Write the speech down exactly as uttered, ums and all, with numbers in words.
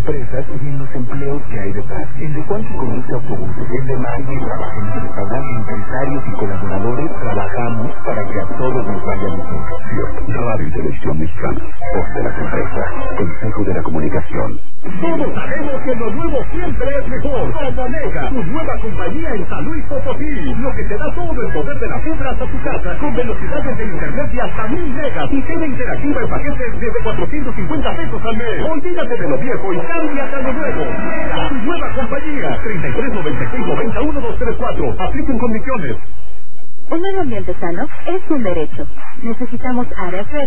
empresas y en los empleos que hay detrás. En De Juan que conduce autobuses, en De Marvin trabaja en el restaurante, empresarios y colaboradores trabajamos para que a todos nos vaya mejor. Radio y Televisión Mexicana, voz de las empresas, Consejo de la Comunicación. Todos sabemos que lo nuevo siempre es mejor. Como Mega, tu nueva compañía en San Luis Potosí, lo que te da todo el poder de la fibra hasta tu casa, con velocidades de internet de hasta mil megas y tele interactiva en paquetes desde cuatrocientos cincuenta pesos al mes. Olvídate de lo viejo y cámbiate a lo nuevo. Mega, tu nueva compañía, treinta y tres noventa y seis noventa uno dos tres cuatro. Apliquen condiciones. Un medio ambiente sano es un derecho. Necesitamos áreas verdes.